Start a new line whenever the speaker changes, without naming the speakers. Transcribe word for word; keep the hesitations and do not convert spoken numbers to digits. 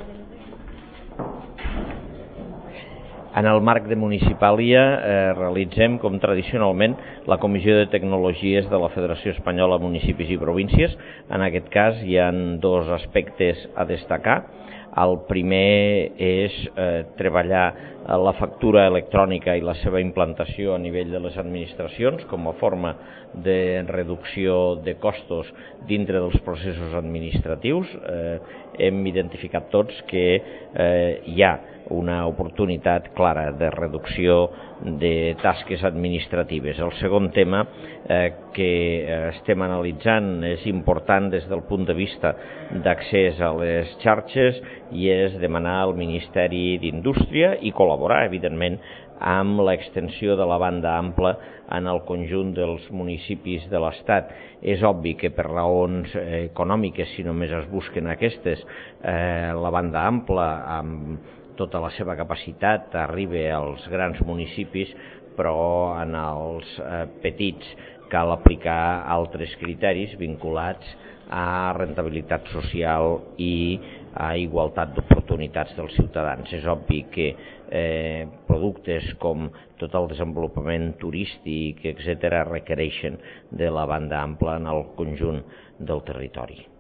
En el marc de Municipàlia eh, realitzem, com tradicionalment, la Comissió de Tecnologies de la Federació Espanyola de Municipis i Províncies. En aquest cas hi ha dos aspectes a destacar. El primer és eh, treballar la factura electrònica i la seva implantació a nivell de les administracions com a forma de reducció de costos dintre dels processos administratius. Eh, hem identificat tots que eh, hi ha una oportunitat clara de reducció de tasques administratives. El segon tema eh, que estem analitzant és important des del punt de vista d'accés a les xarxes i és demanar al Ministeri d'Indústria i col·laborar, evidentment, amb l'extensió de la banda ampla en el conjunt dels municipis de l'Estat. És obvi que per raons econòmiques, si només es busquen aquestes, eh, la banda ampla amb tota la seva capacitat arriba als grans municipis, però en els eh, petits cal aplicar altres criteris vinculats a rentabilitat social i a igualtat d'oportunitats dels ciutadans. És obvi que eh, productes com tot el desenvolupament turístic, etcètera, requereixen de la banda ampla en el conjunt del territori.